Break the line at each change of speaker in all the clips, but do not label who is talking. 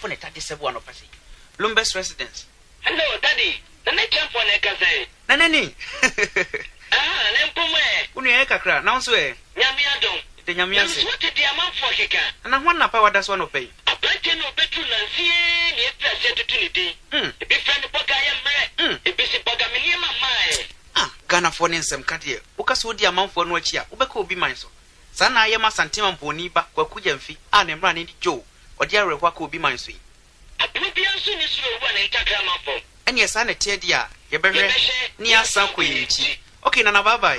for the 37 of Passy. Lumbus residence.
Hello, Daddy. The next jump on a cafe.
Nanny.
Lempume.
Uniaka, now swear.
Yamiadon.
The Yamias.
What did the amount for Hika?
And I want power that's one of pay.
A plantain of bedroom and see a opportunity. A big friend of Pogayam, a busy Pogaminium.
Ah, Ghana for some cut here. Ukas would the amount for no chia, Ubeko be mine so. Sana Yama Santima Boniba, Wakujanfi, and running Joe, or dear Wako be mine sweet. A Plubian soon is one in Takrama. And yes, I'm a tedia, your baby near Sanquin. Okay, Nana, bye bye.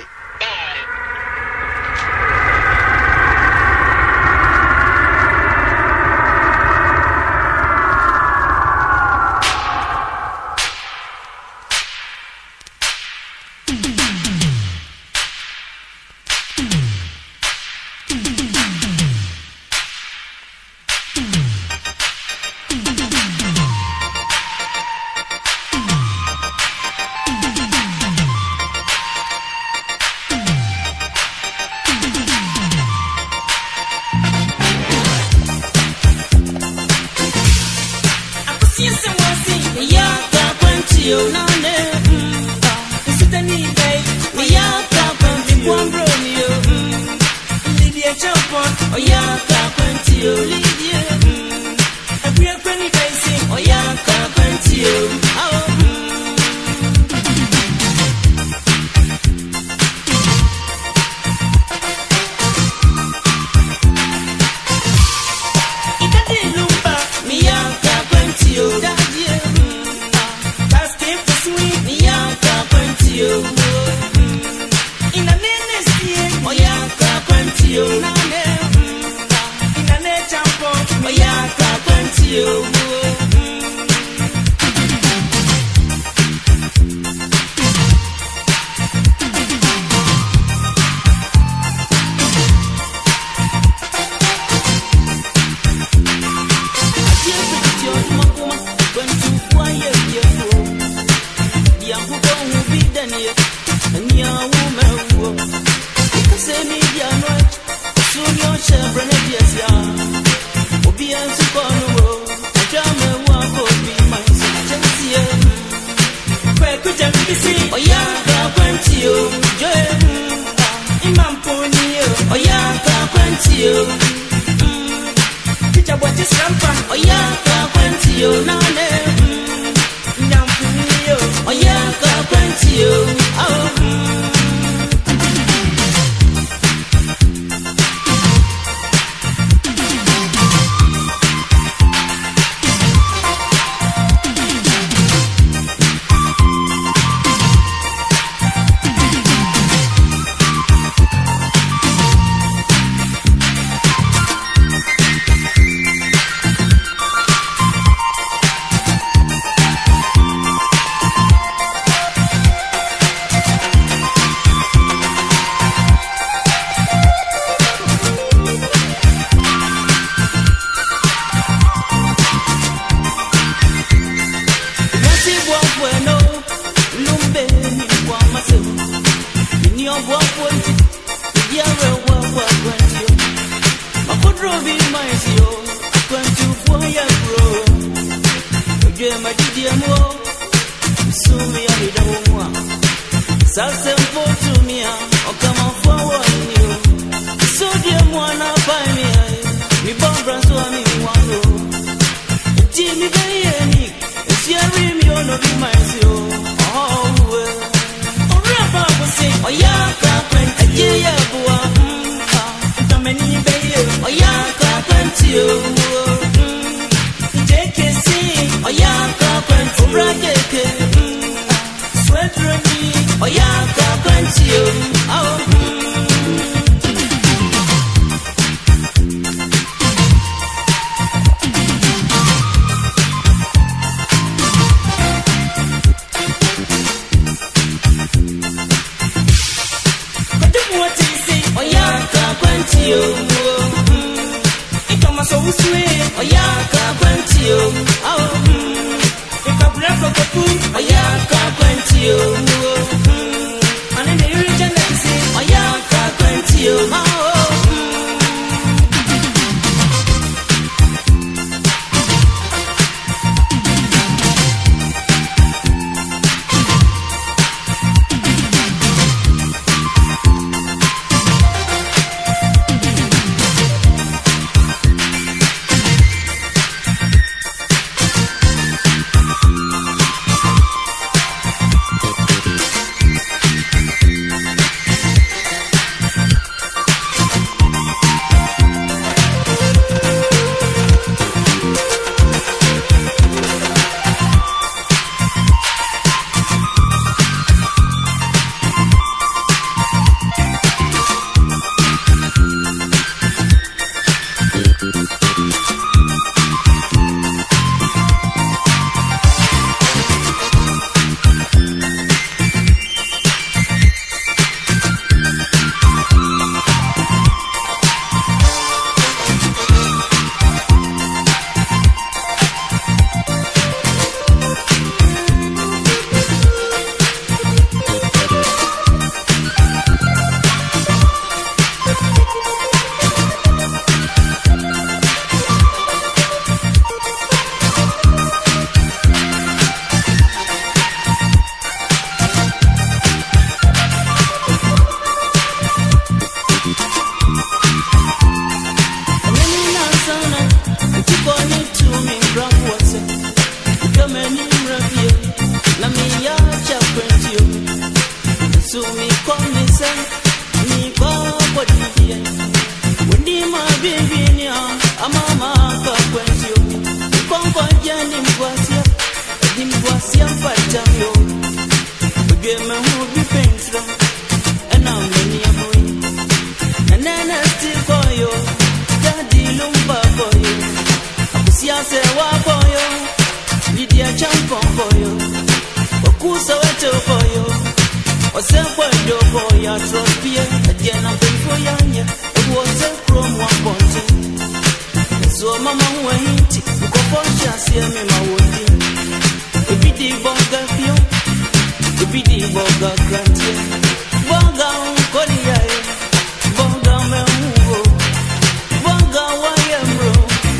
was young fighter yo. We get me who be painful. And now many a boy. And then I still for you. Daddy lumba for you. I was ya say wa for you. Lydia champion for you. Okusa weto for you. Osempo do for ya trust be. Again I'm for ya. It was a chrome 1.2. So mama went uko posha see me ma wodi ebidi bonga fio ebidi bonga kantie bonga kolia bonga me ngo bonga wa yemro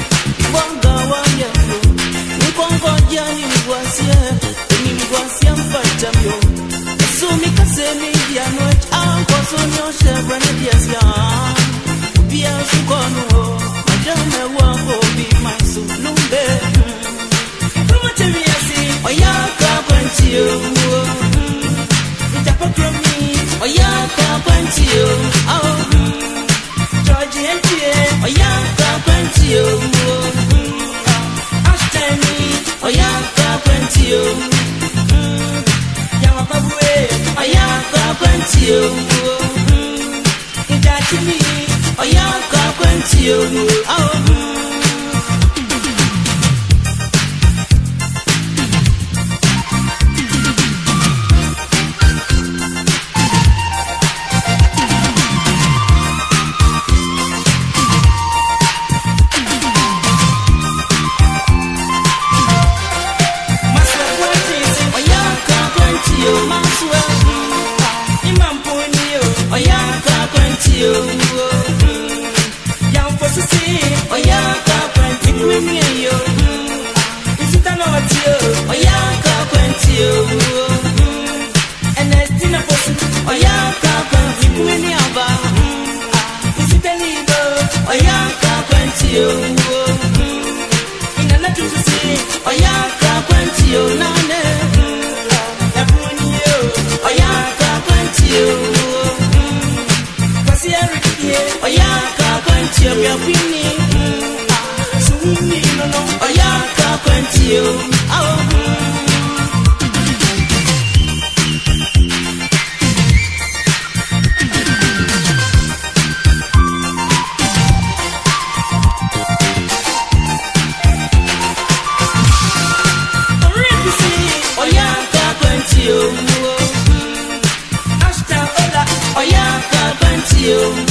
nkongo jani ngwasia mpata myo so mikasemi dia no anko so nyo shebra ne dia sia bia sukono Don't be my soul, lumbe. Oya kapantio, itapokromi. Oya kapantio, George Henry. Oya kapantio, Ashtani. Oya kapantio, Yawapabwe. Oya kapantio, itachimi. Oya kapantio,
you.